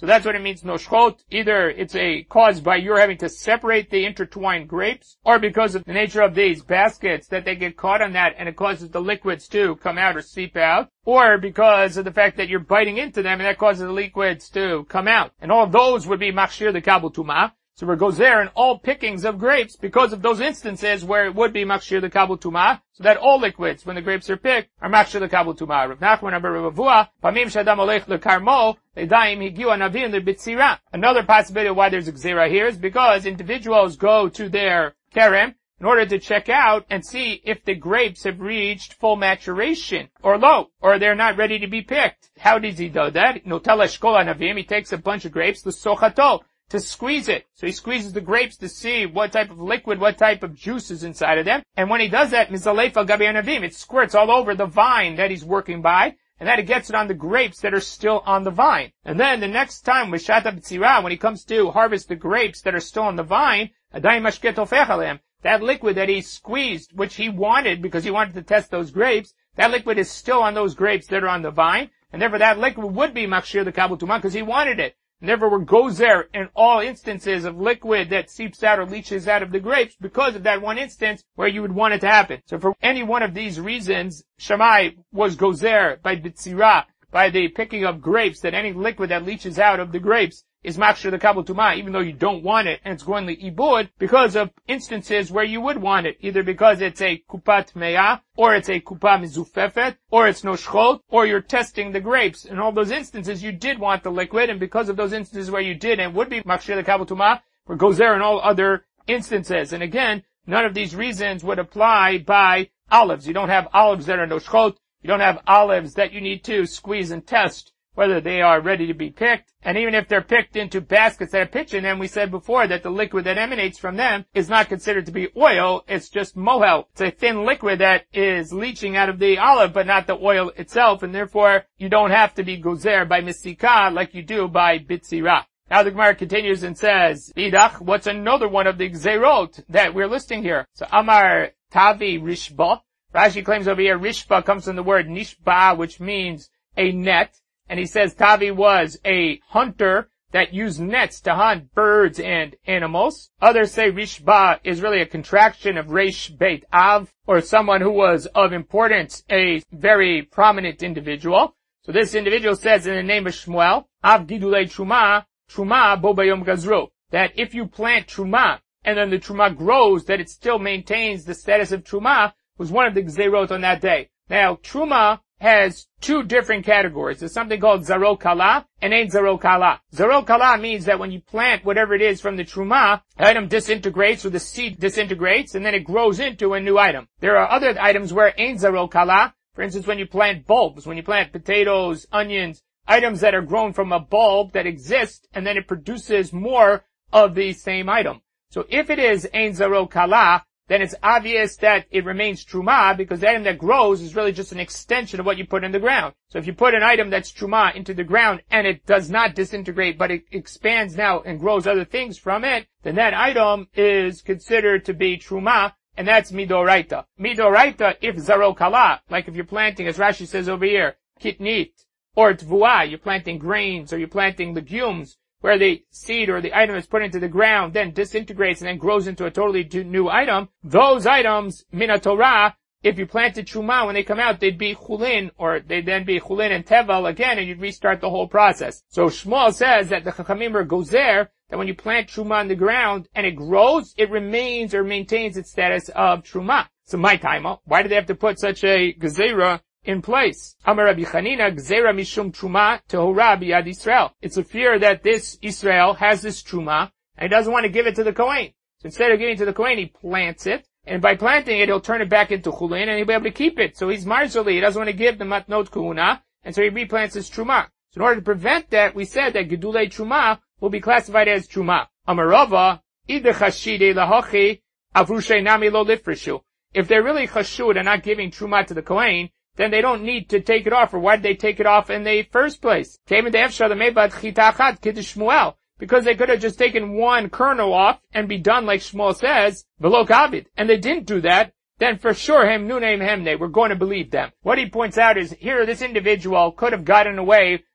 So that's what it means, noshchot. Either it's caused by your having to separate the intertwined grapes, or because of the nature of these baskets that they get caught on that and it causes the liquids to come out or seep out, or because of the fact that you're biting into them and that causes the liquids to come out. And all of those would be machshir the kabul tumah. So we're gozer in all pickings of grapes because of those instances where it would be machshir the kabul tumah, so that all liquids, when the grapes are picked, are machshir the kabul tumah. Rav Nachman Amar Rav Avua, pamim shadam olech lekarmo, ledaim higiu anavim lebitzira. Another possibility of why there's a gzera here is because individuals go to their kerem in order to check out and see if the grapes have reached full maturation or low, or they're not ready to be picked. How does he do that? Notel eshkol anavim, he takes a bunch of grapes, the sochato, to squeeze it. So he squeezes the grapes to see what type of liquid, what type of juice is inside of them. And when he does that, mizalefa gabi anavim, it squirts all over the vine that he's working by, and then it gets it on the grapes that are still on the vine. And then the next time with shata b'tzira, when he comes to harvest the grapes that are still on the vine, adayim mashket ofech aleim, that liquid that he squeezed, which he wanted because he wanted to test those grapes, that liquid is still on those grapes that are on the vine, and therefore that liquid would be machshir the kabul tumah because he wanted it. And therefore we're gozer in all instances of liquid that seeps out or leaches out of the grapes because of that one instance where you would want it to happen. So for any one of these reasons, Shammai was gozer by bitzira, by the picking of grapes, that any liquid that leaches out of the grapes is machshir the kabul tumah, even though you don't want it, and it's going to ibud, because of instances where you would want it, either because it's a kupat me'ah, or it's a kupa mizufefet, or it's noshchot, or you're testing the grapes. In all those instances, you did want the liquid, and because of those instances where you did, and would be machshir the kabul tumah, or goes there in all other instances. And again, none of these reasons would apply by olives. You don't have olives that are noshchot, you don't have olives that you need to squeeze and test whether they are ready to be picked. And even if they're picked into baskets that are pitched in them, we said before that the liquid that emanates from them is not considered to be oil, it's just mohel. It's a thin liquid that is leaching out of the olive, but not the oil itself, and therefore you don't have to be gozer by misika like you do by bitzira. Now the Gemara continues and says, Idach, what's another one of the gzerot that we're listing here? So Amar Tavi Rishba. Rashi claims over here, Rishba comes from the word nishba, which means a net. And he says Tavi was a hunter that used nets to hunt birds and animals. Others say Rishba is really a contraction of Reish Beit Av, or someone who was of importance, a very prominent individual. So this individual says in the name of Shmuel, Av Gidulei Truma, Truma Bo Bayom Gazru, that if you plant Truma, and then the Truma grows, that it still maintains the status of Truma, was one of the Gzerot on that day. Now, Truma has two different categories. There's something called Zaro Kala and Ein Zaro Kala. Zaro Kala means that when you plant whatever it is from the Truma, the item disintegrates, or the seed disintegrates, and then it grows into a new item. There are other items where Ein Zaro Kala, for instance, when you plant bulbs, when you plant potatoes, onions, items that are grown from a bulb that exists, and then it produces more of the same item. So if it is Ein Zaro Kala, then it's obvious that it remains truma, because the item that grows is really just an extension of what you put in the ground. So if you put an item that's truma into the ground and it does not disintegrate, but it expands now and grows other things from it, then that item is considered to be truma, and that's midoraita. Midoraita, if zaro kala, like if you're planting, as Rashi says over here, kitnit, or tvua, you're planting grains, or you're planting legumes, where the seed or the item is put into the ground, then disintegrates and then grows into a totally new item, those items, mina Torah, if you planted truma, when they come out, they'd be chulin, or they'd then be chulin and tevel again, and you'd restart the whole process. So Shmuel says that the chachamim are gozer, that when you plant truma in the ground and it grows, it remains or maintains its status of truma. So my time, why do they have to put such a gezerah in place? Amar Rabbi Chanina, Gzera Mishum Truma Tehora B'Yad Yisrael. It's a fear that this Israel has this Truma, and he doesn't want to give it to the Kohen. So instead of giving it to the Kohen, he plants it, and by planting it, he'll turn it back into Chulin, and he'll be able to keep it. So he's marzoli, he doesn't want to give the Matnot Kuhuna, and so he replants his Truma. So in order to prevent that, we said that Gedulei Truma will be classified as Truma. Amar Rava, Ide Chashide Lahochi, Avrushe Nami Lo Lifreshu. If they're really chashud and not giving Truma to the Kohen, then they don't need to take it off. Or why did they take it off in the first place? Because they could have just taken one kernel off and be done like Shmuel says, below Kabid. And they didn't do that. Then for sure, we're going to believe them. What he points out is here this individual could have gotten away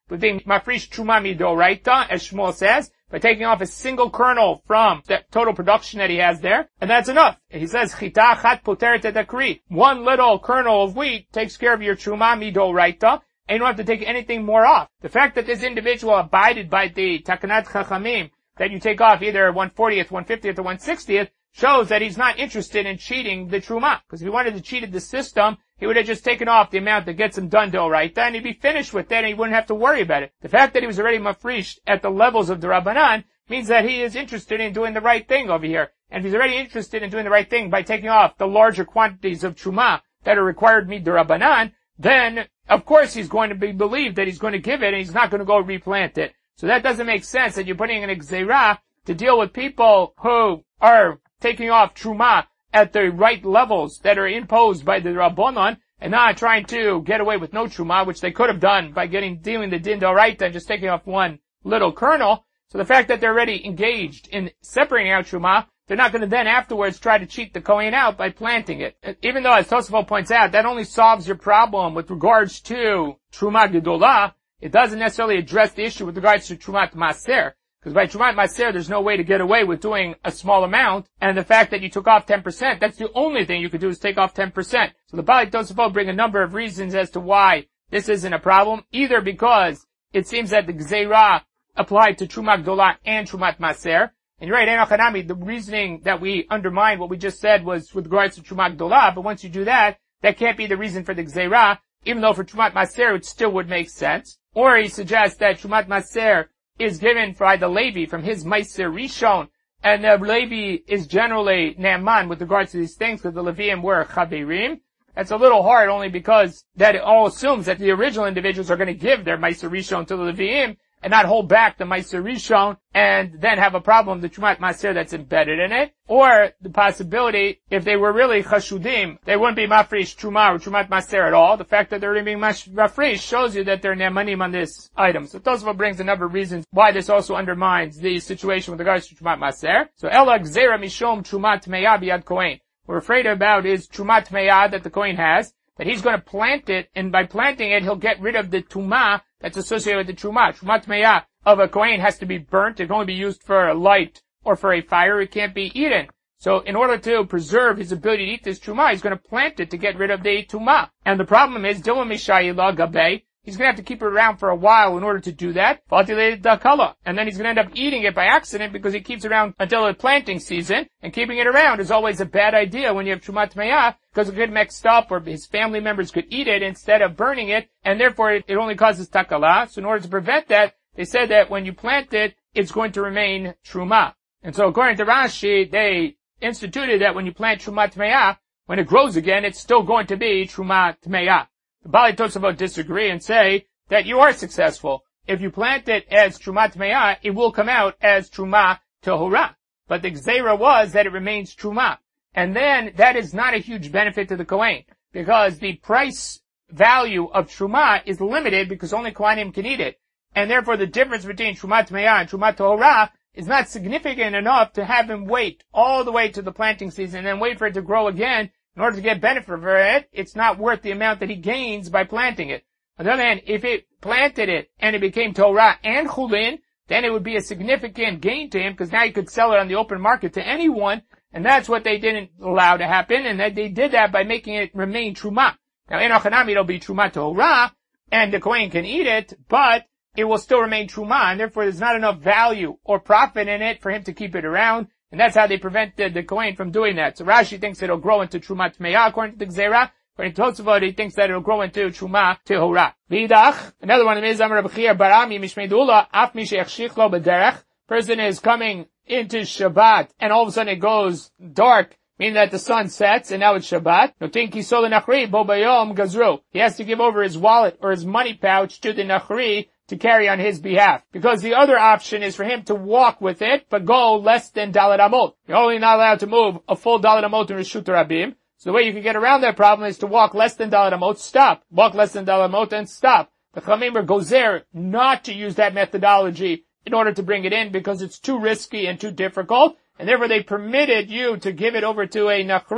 with being mafrish truma midoraita, as Shmuel says, by taking off a single kernel from the total production that he has there, and that's enough. He says, chita chat poteret edakri. One little kernel of wheat takes care of your truma midoraita, and you don't have to take anything more off. The fact that this individual abided by the takanat chachamim, that you take off either 1/40th, 1/50th, or 1/60th, shows that he's not interested in cheating the truma. Because if he wanted to cheat the system, he would have just taken off the amount that gets him done d'oraita, and he'd be finished with that, and he wouldn't have to worry about it. The fact that he was already mafrished at the levels of the Rabbanan means that he is interested in doing the right thing over here. And if he's already interested in doing the right thing by taking off the larger quantities of truma that are required mid the Rabbanan, then, of course, he's going to be believed that he's going to give it, and he's not going to go replant it. So that doesn't make sense that you're putting an gzeirah to deal with people who are taking off truma at the right levels that are imposed by the Rabbanon, and not trying to get away with no truma, which they could have done by dealing the din d'oraita and just taking off one little kernel. So the fact that they're already engaged in separating out truma, they're not going to then afterwards try to cheat the Kohen out by planting it. Even though, as Tosafot points out, that only solves your problem with regards to truma gedolah, it doesn't necessarily address the issue with regards to trumat maser. Because by trumat maser, there's no way to get away with doing a small amount, and the fact that you took off 10%, that's the only thing you could do is take off 10%. So the Baalei Tosafot bring a number of reasons as to why this isn't a problem, either because it seems that the gzeirah applied to trumat gedolah and trumat maser. And you're right, Enoch Hanami, the reasoning that we undermined what we just said was with regards to trumat gedolah, but once you do that, that can't be the reason for the gzeirah, even though for trumat maser it still would make sense. Or he suggests that trumat maser is given by the Levi from his Meiser Rishon, and the Levi is generally Naaman with regards to these things, because the Leviim were Chaverim. That's a little hard only because that it all assumes that the original individuals are going to give their Meiser Rishon to the Leviim, and not hold back the Meiser Rishon, and then have a problem, the Trumat Maser that's embedded in it. Or the possibility, if they were really Chashudim, they wouldn't be Mafrish Truma or Trumat Maser at all. The fact that they're being Mafrish shows you that they're Ne'amanim on this item. So Tosafot brings a number of reasons why this also undermines the situation with regards to Trumat Maser. So Ela Gzeira Mishom Trumat Me'ah B'Yad Kohen. We're afraid about is Trumat Me'ah that the Kohen has, that he's going to plant it, and by planting it, he'll get rid of the Tumah that's associated with the Truma. Trumat Me'ah of a Kohen has to be burnt. It can only be used for a light or for a fire. It can't be eaten. So in order to preserve his ability to eat this Truma, he's going to plant it to get rid of the Tumah. And the problem is, Dilma Mishayila Gabe, he's going to have to keep it around for a while in order to do that. And then he's going to end up eating it by accident because he keeps it around until the planting season. And keeping it around is always a bad idea when you have Trumat Me'ah, because it could get mixed up, or his family members could eat it instead of burning it, and therefore it only causes takala. So in order to prevent that, they said that when you plant it, it's going to remain Truma. And so according to Rashi, they instituted that when you plant Trumat Me'ah, when it grows again, it's still going to be Trumat Me'ah. The Baalei Tosafot disagree and say that you are successful. If you plant it as Trumat Me'ah, it will come out as Truma Tehorah. But the Gzeira was that it remains Truma. And then that is not a huge benefit to the Kohen, because the price value of Truma is limited because only Kohanim can eat it. And therefore the difference between Trumat Me'ah and Trumat Tehorah is not significant enough to have him wait all the way to the planting season and then wait for it to grow again in order to get benefit for it. It's not worth the amount that he gains by planting it. On the other hand, if it planted it and it became Torah and Chulin, then it would be a significant gain to him, because now he could sell it on the open market to anyone, and that's what they didn't allow to happen, and that they did that by making it remain Truma. Now, in Achanami, it'll be Truma Torah, and the Kohen can eat it, but it will still remain Truma, and therefore there's not enough value or profit in it for him to keep it around, and that's how they prevented the Kohen from doing that. So Rashi thinks it'll grow into Trumat Me'ah according to the Gzeira. According to Tosafot, he thinks that it'll grow into Truma Tehorah. V'idach, another one is Amar B'chir Barami Mishmeidula Af Mishechshich Lo B'derech. Person is coming into Shabbat, and all of a sudden it goes dark, meaning that the sun sets, and now it's Shabbat. Notin Kisol Nachri Bo Bayom Gazru. He has to give over his wallet or his money pouch to the Nachri to carry on his behalf. Because the other option is for him to walk with it, but go less than Dalet Amot. You're only not allowed to move a full Dalet Amot in Reshut Rabim. So the way you can get around that problem is to walk less than Dalet Amot, stop. Walk less than Dalet Amot and stop. The Chamim goes there not to use that methodology in order to bring it in because it's too risky and too difficult, and therefore they permitted you to give it over to a Nachri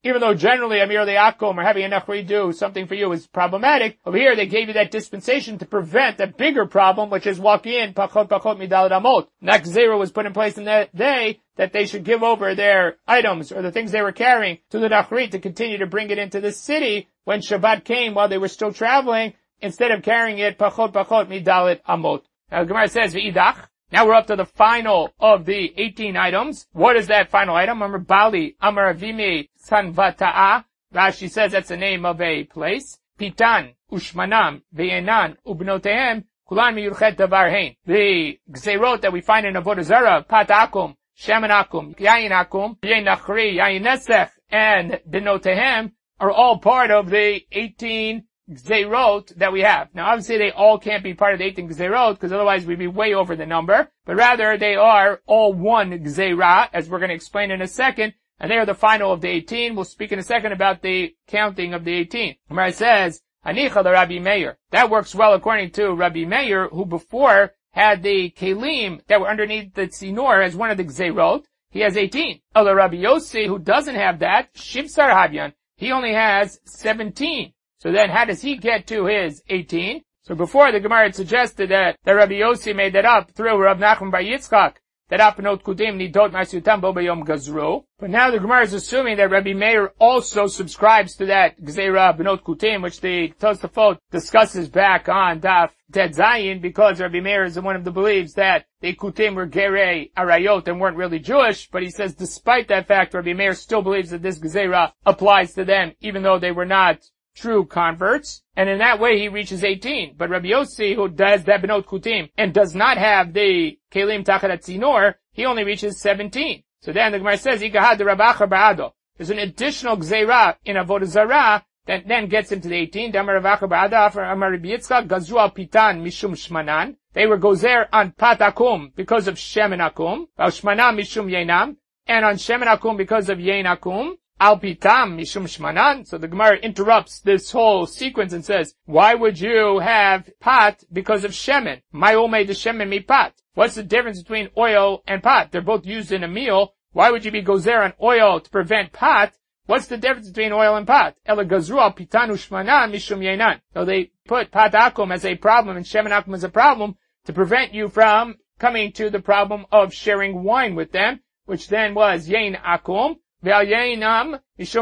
even though generally Amir Le'akum or having a Nachri do something for you is problematic, over here they gave you that dispensation to prevent a bigger problem, which is walk in, pachot midalad amot. That Gzeira was put in place in that day that they should give over their items or the things they were carrying to the Nachri to continue to bring it into the city when Shabbat came while they were still traveling, instead of carrying it pachot midalad amot. Now the Gemara says, V'idach. Now we're up to the final of the 18 items. What is that final item? Amar Bali, Amar Avimi, Sanvata'a. Rashi says that's the name of a place. Pitan, Ushmanam, Ve'enan, Ubnotehem, Kulan miyurchet davar hein. The gzeirot that we find in Avodah Zarah, Pat Akum, Shemen Akum, Yayin Akum, Yayin Nachri, Yayin Nesech, and Benotehem are all part of the 18 Gzeirot that we have. Now obviously they all can't be part of the 18 Gzeirot because otherwise we'd be way over the number, but rather they are all one Gzeirah, as we're going to explain in a second, and they are the final of the 18. We'll speak in a second about the counting of the 18. Where it says, Anicha the Rabbi Meir. That works well according to Rabbi Meir, who before had the Kelim that were underneath the Tzinor as one of the Gzeirot. He has 18. Other Rabbi Yossi, who doesn't have that, Shivsar Havyan, he only has 17. So then how does he get to his 18? So before the Gemara had suggested that Rabbi Yossi made that up through Rav Nachman bar Yitzchak, that Apanot Kudim Nidot Ma'asutam Bo Bayom Gazru. But now the Gemara is assuming that Rabbi Meir also subscribes to that Gzeira Benot Kutim, which the Tosafot discusses back on Daf Ted Zayin, because Rabbi Meir is one of the believes that the Kutim were Gerei Arayot and weren't really Jewish, but he says despite that fact, Rabbi Meir still believes that this Gzeira applies to them, even though they were not true converts, and in that way he reaches 18. But Rabbi Yossi, who does that Benot Kutim and does not have the Kelim Tachat Zinor, he only reaches 17. So then the Gemara says, Ikahad Rabacha Ba'ado. There's an additional Gzeira in Avodah Zarah that then gets him to the 18. Damar Rabacha Ba'ada, Amar Rabbi Yitzchak, Gazru al Pitan Mishum Shmanan. They were gozer on Pat Akum because of Shemen Akum, al Shmanan Mishum Yenam, and on Shemen Akum because of Yen Akum. Al pitam mishum shmanan. So the Gemara interrupts this whole sequence and says, why would you have pat because of shemen? My omei de shemen mi pat. What's the difference between oil and pat? They're both used in a meal. Why would you be gozer on oil to prevent pat? What's the difference between oil and pat? Ela gazru al pitanu shmanan mishum yenan. So they put pat akum as a problem and shemen akum as a problem to prevent you from coming to the problem of sharing wine with them, which then was yen akum. And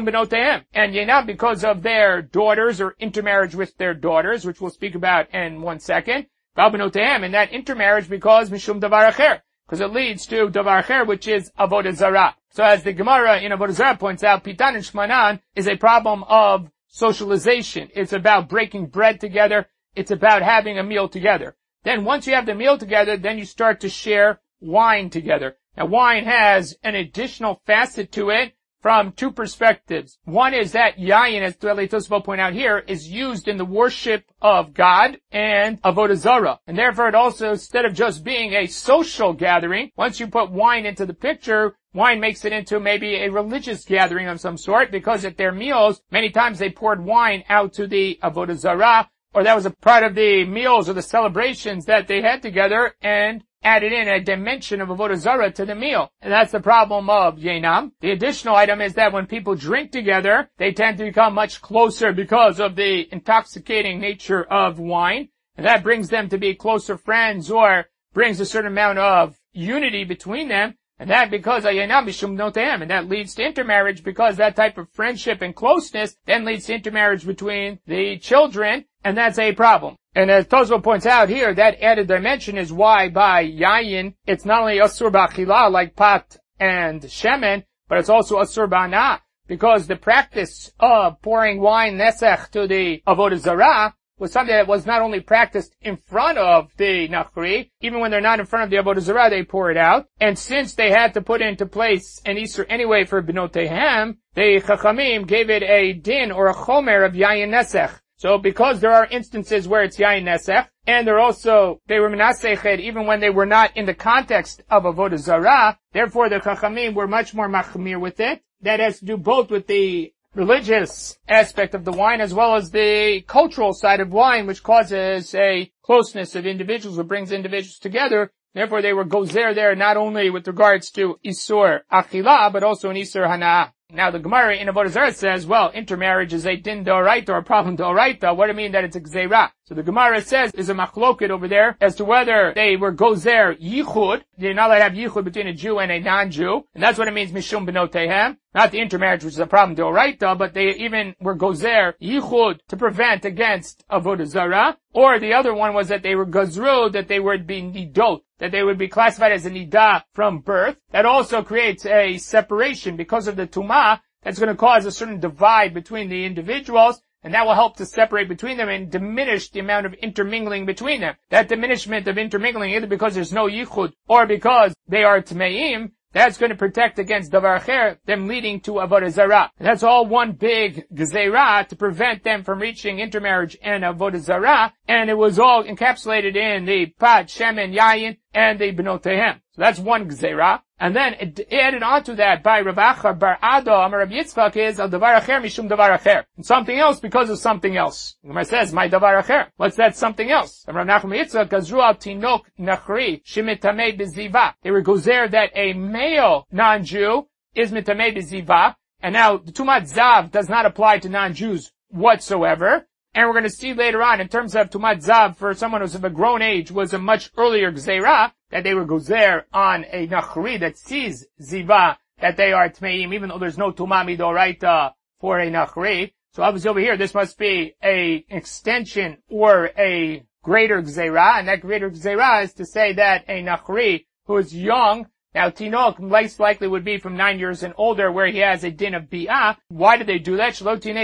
Yenam, because of their daughters or intermarriage with their daughters, which we'll speak about in 1 second. And that intermarriage because Mishum Davar Acher, because it leads to Davar Acher, which is Avodah Zarah. So as the Gemara in Avodah Zarah points out, Pitan and Shmanan is a problem of socialization. It's about breaking bread together. It's about having a meal together. Then once you have the meal together, then you start to share wine together. Now wine has an additional facet to it from two perspectives. One is that yayin, as Tueli Tosfot point out here, is used in the worship of God and Avodah Zarah. And therefore it also, instead of just being a social gathering, once you put wine into the picture, wine makes it into maybe a religious gathering of some sort, because at their meals, many times they poured wine out to the Avodah Zarah, or that was a part of the meals or the celebrations that they had together, and added in a dimension of Avodah Zarah to the meal. And that's the problem of Yenam. The additional item is that when people drink together, they tend to become much closer because of the intoxicating nature of wine. And that brings them to be closer friends or brings a certain amount of unity between them. And that because of Yenam Mishum Notehem. And that leads to intermarriage because that type of friendship and closeness then leads to intermarriage between the children. And that's a problem. And as Tosfot points out here, that added dimension is why by Yayin, it's not only Asur Ba'achila like Pat and Shemen, but it's also Asur Ba'ana, because the practice of pouring wine Nesech to the Avodah Zarah was something that was not only practiced in front of the Nachri, even when they're not in front of the Avodah Zarah, they pour it out. And since they had to put into place an Isur anyway for Benotehem, the Chachamim gave it a din or a chomer of Yayin Nesech. So because there are instances where it's Yayin Nesech, and they were Menaseched even when they were not in the context of Avodah Zarah, therefore the Chachamim were much more machmir with it. That has to do both with the religious aspect of the wine as well as the cultural side of wine, which causes a closeness of individuals or brings individuals together. Therefore they were gozer there not only with regards to Isur Achila, but also an Isur Hana'ah. Now the Gemara in Avodah Zarah says, well, intermarriage is a din d'oraita or a problem d'oraita. What do you mean that it's a gzeira? So the Gemara says, is a machloket over there as to whether they were gozer yichud. You're not allowed to have yichud between a Jew and a non-Jew. And that's what it means, mishum benotehem. Not the intermarriage, which is a problem d'oraita, but they even were gozer yichud to prevent against Avodah Zarah. Or the other one was that they were gazru, that they would be nidot, that they would be classified as a nidah from birth. That also creates a separation because of the tumah. That's going to cause a certain divide between the individuals, and that will help to separate between them and diminish the amount of intermingling between them. That diminishment of intermingling, either because there's no yichud or because they are tmeim, that's going to protect against davar acher, them leading to avodah zarah. And that's all one big gzeira to prevent them from reaching intermarriage and avodah zarah, and it was all encapsulated in the pat, shemen, yayin, and the benotehem. So that's one gzeira. And then added on to that by Rav Acha bar Ado Amar Rav Yitzchak is al davar acher mishum davar acher. And something else because of something else. The Gemara says, my davar acher. What's that something else? Rav Nachman Yitzchak gazru al tinok nachri shemitamei beziva. They were gozer that a male non-Jew is mitamei beziva. And now the tumat zav does not apply to non-Jews whatsoever. And we're going to see later on, in terms of tumat zav, for someone who's of a grown age, was a much earlier gzeira, that they were gozer on a nachri that sees ziva, that they are tmeim, even though there's no tumah midoraita for a nachri. So obviously over here, this must be a extension or a greater gzeira, and that greater gzeira is to say that a nachri who is young, now tinok most likely would be from 9 years and older, where he has a din of bi'ah. Why did they do that?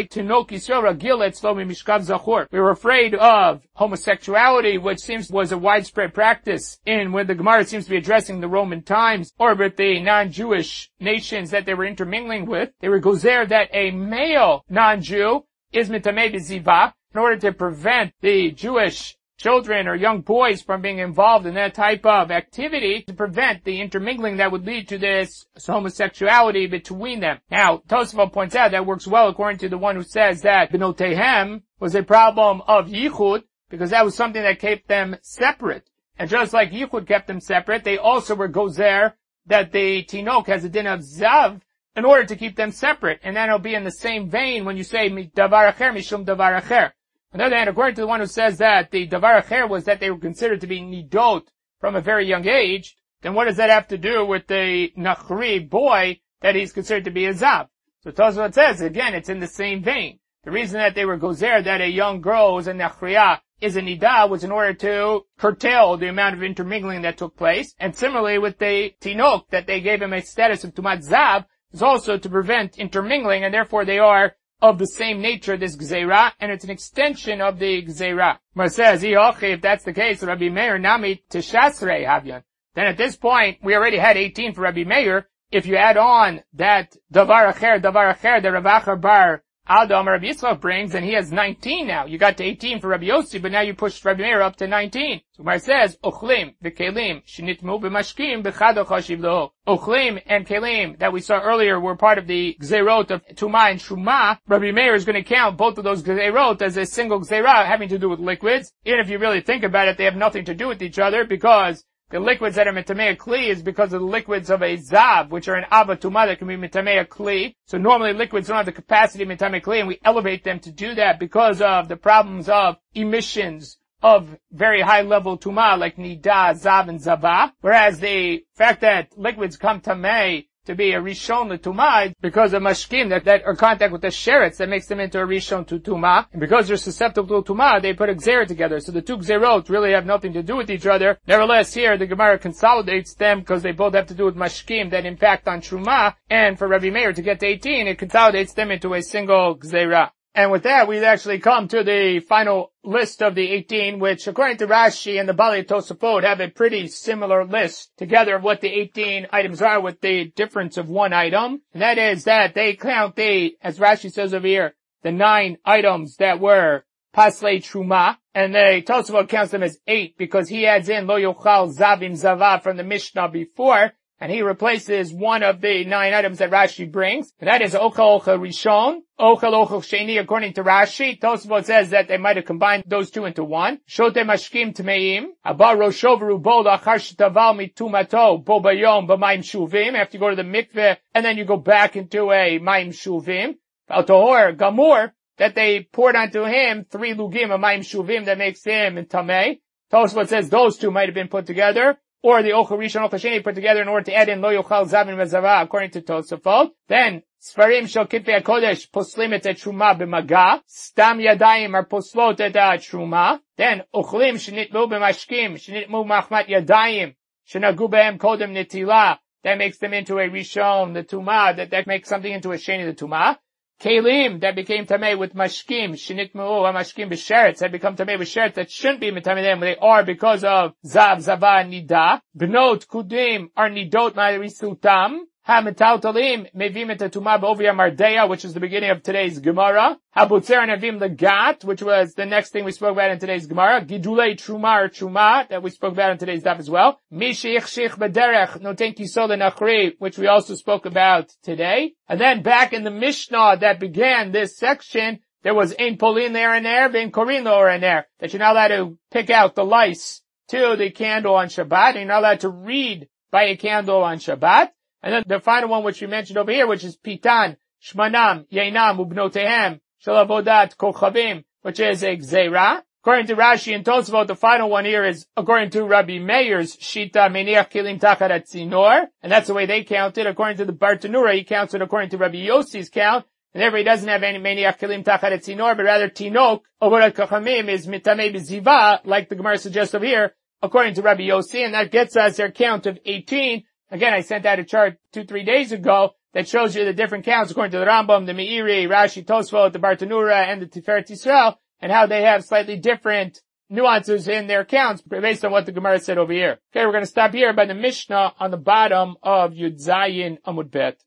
We were afraid of homosexuality, which seems was a widespread practice in when the Gemara seems to be addressing the Roman times, or with the non-Jewish nations that they were intermingling with. They were gozer that a male non-Jew is mitamei b'ziva, in order to prevent the Jewish children or young boys from being involved in that type of activity, to prevent the intermingling that would lead to this homosexuality between them. Now, Tosafot points out that works well according to the one who says that benotehem was a problem of yichud, because that was something that kept them separate. And just like yichud kept them separate, they also were gozer that the tinok has a din of zav in order to keep them separate. And then it'll be in the same vein when you say davar acher mishum davar acher. On the other hand, according to the one who says that the davar acher was that they were considered to be nidot from a very young age, then what does that have to do with the nachri boy that he's considered to be a zav? So Tosafot says, again, it's in the same vein. The reason that they were gozer that a young girl was a nachriya is a nidah was in order to curtail the amount of intermingling that took place. And similarly with the tinok, that they gave him a status of tumat zav, is also to prevent intermingling, and therefore they are of the same nature, this gzeira, and it's an extension of the gzeira. It says, if that's the case, Rabbi Meir nami teshasrei havyan. Then at this point, we already had 18 for Rabbi Meir. If you add on that davar acher that Rav Acha bar Adam Rabbi Yitzchak brings, and he has 19 now. You got to 18 for Rabbi Yossi, but now you pushed Rabbi Meir up to 19. So Gemara says, Ochlim v'kelim shenitmu b'mashkim b'chad chashiv loho. Ochlim and kelim that we saw earlier were part of the gzeirot of Tumah and Shumah. Rabbi Meir is going to count both of those gzeirot as a single gzeirah having to do with liquids. Even if you really think about it, they have nothing to do with each other, because the liquids that are mitamei kli is because of the liquids of a zav, which are an ava tumah that can be mitamei kli. So normally liquids don't have the capacity of mitamei kli, and we elevate them to do that because of the problems of emissions of very high level tumah like nidah, zav, and zava. Whereas the fact that liquids come tamei to be a rishon l'tumah because of mashkim that are in contact with the sheretz that makes them into a rishon to tumah. And because they're susceptible to tumah, they put a gzera together. So the two gzerot really have nothing to do with each other. Nevertheless, here the Gemara consolidates them because they both have to do with mashkim that impact on truma. And for Rabbi Meir to get to 18, it consolidates them into a single gzera. And with that, we've actually come to the final list of the 18, which according to Rashi and the Bali Tosafot have a pretty similar list together of what the 18 items are, with the difference of one item. And that is that they count as Rashi says over here, the 9 items that were Paslei Truma, and the Tosafot counts them as 8 because he adds in Lo Yochal Zavim Zava from the Mishnah before, and he replaces one of the 9 items that Rashi brings, and that is Ochel Ochel Rishon, Ochel Ochel Sheni, according to Rashi. Tosfot says that they might have combined those two into one. Shote Mashkim Tmeim, Abba Roshoveru Bo Lachar Shetaval Mitumato, Bo Bayom B'Mayim Shuvim, after you go to the mikveh, and then you go back into a Mayim Shuvim. Al Tohor Gamur, that they poured onto him 3 lugim of Mayim Shuvim that makes him Tamei. Tosfot says those two might have been put together, or the Ochel Rishon Ochel Sheni put together in order to add in Lo Yochal Zavin Mezava, according to Tosfot. Then, Sfarim Shel Kitfei HaKodesh poslim et Truma b'maga, Stam Yadayim are poslot et Truma. Then, Ochlim shenitmu b'mashkim, shenitmu machmat Yadayim, shenagu behem kodem netila, that makes them into a Rishon, the Tuma, that makes something into a Sheni, the Tuma. Kalim, that became Tamei with Mashkim, Shinitmu, Mashkim b'sheretz, that become Tamei with sheretz, that shouldn't be Tamei them, they are because of Zav, Zava, Nida. Bnot, Kudim, are Nidot Ma'risutam. Ha-Metaltalim, Mevim et Tumah b'Ovia Mardeya, which is the beginning of today's Gemara. Ha-Butzer Nevim Legat, which was the next thing we spoke about in today's Gemara. Gidulei Truma or Truma, that we spoke about in today's daf as well. Mishich Shich B'derech, Noten Kisol Nachri, which we also spoke about today. And then back in the Mishnah that began this section, there was Ein Polin Le'Araner, Vein Korin Le'Araner, that you're not allowed to pick out the lice to the candle on Shabbat, and you're not allowed to read by a candle on Shabbat. And then the final one which we mentioned over here, which is Pitan, Shmanam, Yainam, Ubnotehem, Shalavodat, Kochavim, which is a Gzeira. According to Rashi and Tosfot, the final one here is, according to Rabbi Meir's Shita, Meniach Kilim Tachat Zinor, and that's the way they count it. According to the Bartanura, he counts it according to Rabbi Yossi's count, and therefore he doesn't have any Meniach Kilim Tachat Zinor, but rather Tinok, Ovorat Kochavim is Mitamei B'Ziva, like the Gemara suggests over here, according to Rabbi Yossi, and that gets us their count of 18. Again, I sent out a chart 2-3 days ago that shows you the different counts according to the Rambam, the Meiri, Rashi, Tosfot, the Bartanura, and the Tiferet Yisrael, and how they have slightly different nuances in their counts based on what the Gemara said over here. Okay, we're going to stop here by the Mishnah on the bottom of Yud Zayin Amud Bet.